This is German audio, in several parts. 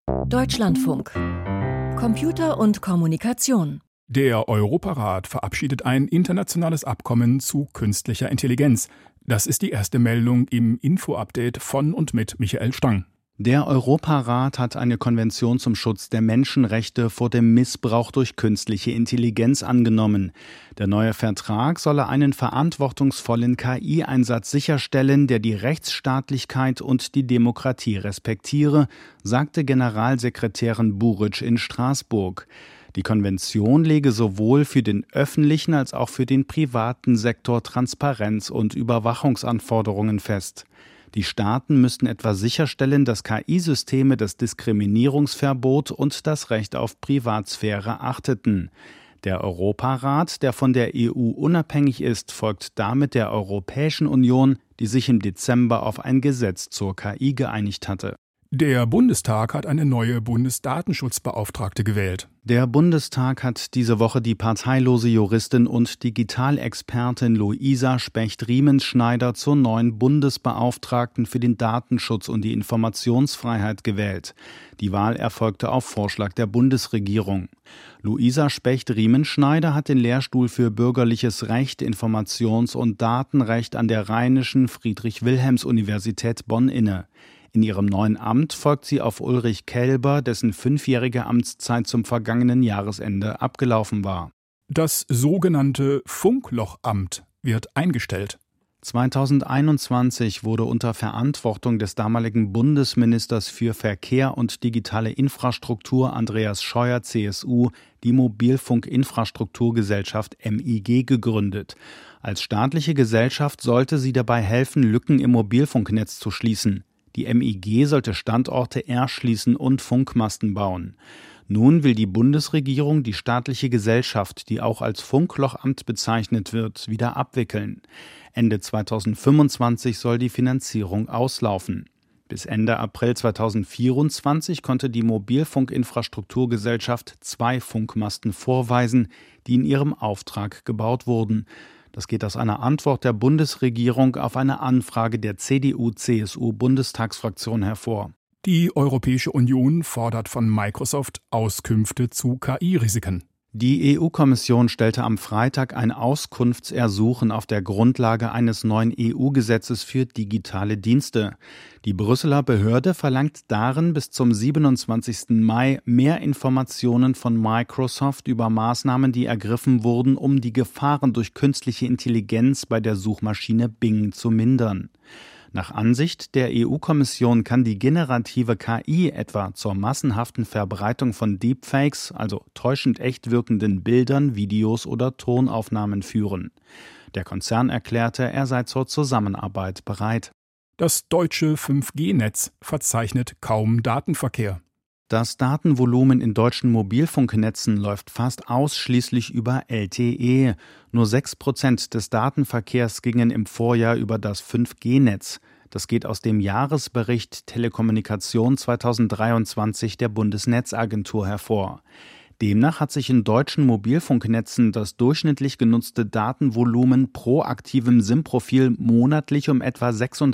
Deutschlandfunk. Computer und Kommunikation. Der Europarat verabschiedet ein internationales Abkommen zu künstlicher Intelligenz. Das ist die erste Meldung im Info-Update von und mit Michael Stang. Der Europarat hat eine Konvention zum Schutz der Menschenrechte vor dem Missbrauch durch künstliche Intelligenz angenommen. Der neue Vertrag solle einen verantwortungsvollen KI-Einsatz sicherstellen, der die Rechtsstaatlichkeit und die Demokratie respektiere, sagte Generalsekretärin Buric in Straßburg. Die Konvention lege sowohl für den öffentlichen als auch für den privaten Sektor Transparenz- und Überwachungsanforderungen fest. Die Staaten müssten etwa sicherstellen, dass KI-Systeme das Diskriminierungsverbot und das Recht auf Privatsphäre achteten. Der Europarat, der von der EU unabhängig ist, folgt damit der Europäischen Union, die sich im Dezember auf ein Gesetz zur KI geeinigt hatte. Der Bundestag hat eine neue Bundesdatenschutzbeauftragte gewählt. Der Bundestag hat diese Woche die parteilose Juristin und Digitalexpertin Luisa Specht-Riemenschneider zur neuen Bundesbeauftragten für den Datenschutz und die Informationsfreiheit gewählt. Die Wahl erfolgte auf Vorschlag der Bundesregierung. Luisa Specht-Riemenschneider hat den Lehrstuhl für Bürgerliches Recht, Informations- und Datenrecht an der Rheinischen Friedrich-Wilhelms-Universität Bonn inne. In ihrem neuen Amt folgt sie auf Ulrich Kelber, dessen 5-jährige Amtszeit zum vergangenen Jahresende abgelaufen war. Das sogenannte Funklochamt wird eingestellt. 2021 wurde unter Verantwortung des damaligen Bundesministers für Verkehr und digitale Infrastruktur Andreas Scheuer CSU die Mobilfunkinfrastrukturgesellschaft MIG gegründet. Als staatliche Gesellschaft sollte sie dabei helfen, Lücken im Mobilfunknetz zu schließen. Die MIG sollte Standorte erschließen und Funkmasten bauen. Nun will die Bundesregierung die staatliche Gesellschaft, die auch als Funklochamt bezeichnet wird, wieder abwickeln. Ende 2025 soll die Finanzierung auslaufen. Bis Ende April 2024 konnte die Mobilfunkinfrastrukturgesellschaft 2 Funkmasten vorweisen, die in ihrem Auftrag gebaut wurden. Das geht aus einer Antwort der Bundesregierung auf eine Anfrage der CDU-CSU-Bundestagsfraktion hervor. Die Europäische Union fordert von Microsoft Auskünfte zu KI-Risiken. Die EU-Kommission stellte am Freitag ein Auskunftsersuchen auf der Grundlage eines neuen EU-Gesetzes für digitale Dienste. Die Brüsseler Behörde verlangt darin bis zum 27. Mai mehr Informationen von Microsoft über Maßnahmen, die ergriffen wurden, um die Gefahren durch künstliche Intelligenz bei der Suchmaschine Bing zu mindern. Nach Ansicht der EU-Kommission kann die generative KI etwa zur massenhaften Verbreitung von Deepfakes, also täuschend echt wirkenden Bildern, Videos oder Tonaufnahmen führen. Der Konzern erklärte, er sei zur Zusammenarbeit bereit. Das deutsche 5G-Netz verzeichnet kaum Datenverkehr. Das Datenvolumen in deutschen Mobilfunknetzen läuft fast ausschließlich über LTE. Nur 6% des Datenverkehrs gingen im Vorjahr über das 5G-Netz. Das geht aus dem Jahresbericht Telekommunikation 2023 der Bundesnetzagentur hervor. Demnach hat sich in deutschen Mobilfunknetzen das durchschnittlich genutzte Datenvolumen pro aktivem SIM-Profil monatlich um etwa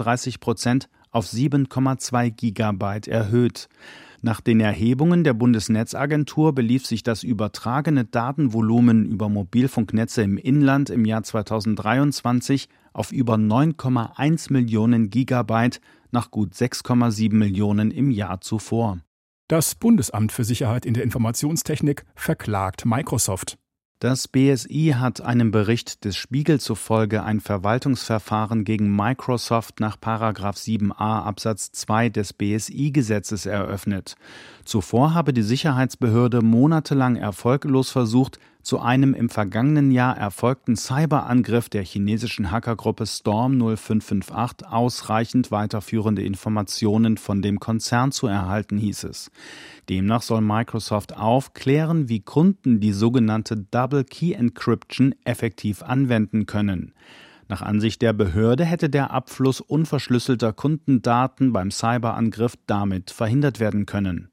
36% auf 7,2 Gigabyte erhöht. Nach den Erhebungen der Bundesnetzagentur belief sich das übertragene Datenvolumen über Mobilfunknetze im Inland im Jahr 2023 auf über 9,1 Millionen Gigabyte nach gut 6,7 Millionen im Jahr zuvor. Das Bundesamt für Sicherheit in der Informationstechnik verklagt Microsoft. Das BSI hat einem Bericht des Spiegel zufolge ein Verwaltungsverfahren gegen Microsoft nach § 7a Absatz 2 des BSI-Gesetzes eröffnet. Zuvor habe die Sicherheitsbehörde monatelang erfolglos versucht, zu einem im vergangenen Jahr erfolgten Cyberangriff der chinesischen Hackergruppe Storm 0558 ausreichend weiterführende Informationen von dem Konzern zu erhalten, hieß es. Demnach soll Microsoft aufklären, wie Kunden die sogenannte Double Key Encryption effektiv anwenden können. Nach Ansicht der Behörde hätte der Abfluss unverschlüsselter Kundendaten beim Cyberangriff damit verhindert werden können.